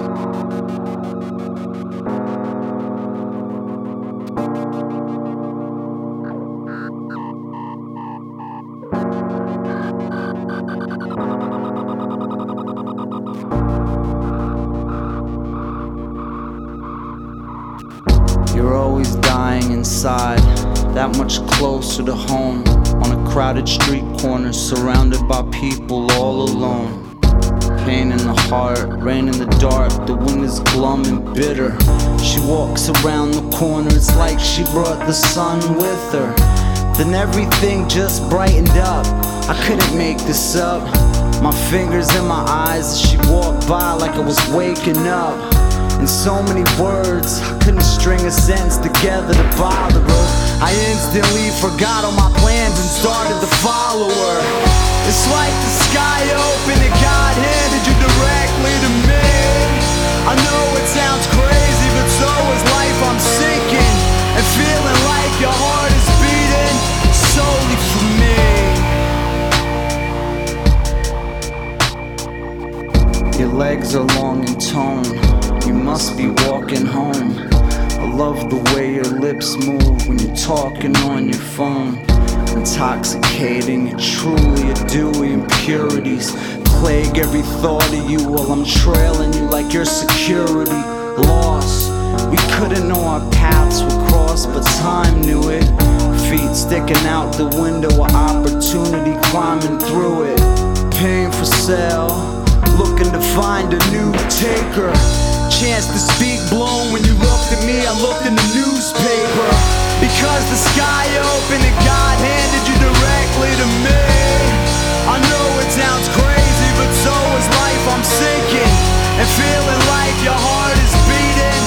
You're always dying inside, that much closer to home. On a crowded street corner, surrounded by people all alone. Pain in the heart, rain in the dark, the wind is glum and bitter. She walks around the corner, it's like she brought the sun with her. Then everything just brightened up, I couldn't make this up. My fingers in my eyes as she walked by like I was waking up. In so many words, I couldn't string a sentence together to bother her. I instantly forgot all my plans and started to follow her. It's like the sky opened and God handed you directly to me. I know it sounds crazy, but so is life. I'm sinking and feeling like your heart is beating solely for me. Your legs are long and toned, you must be walking home. I love the way your lips move when you're talking on your phone. Intoxicating, you're truly a dewy impurities. Plague every thought of you while I'm trailing you like your security. Lost, we couldn't know our paths would cross, but time knew it. Feet sticking out the window of opportunity, climbing through it. Paying for sale, looking to find a new taker. Chance to speak blown when you looked at me, I looked in the newspaper. Because the sky opened and God handed you directly to me. I know it sounds crazy, but so is life. I'm sinking and feeling like your heart is beating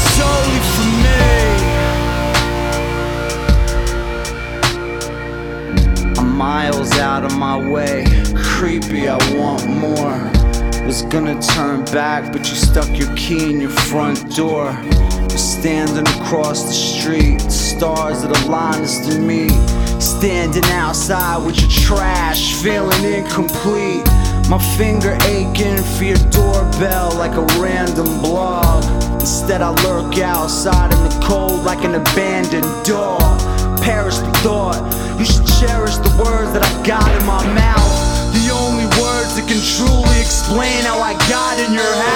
solely for me. I'm miles out of my way, creepy, I want more. Was gonna turn back, but you stuck your key in your front door. We're standing across the street, the stars that align us to me. Standing outside with your trash, feeling incomplete. My finger aching for your doorbell like a random blog. Instead I lurk outside in the cold like an abandoned dog. Perish the thought, you should cherish the words that I got in my mouth. The only words that can truly explain how I got in your house.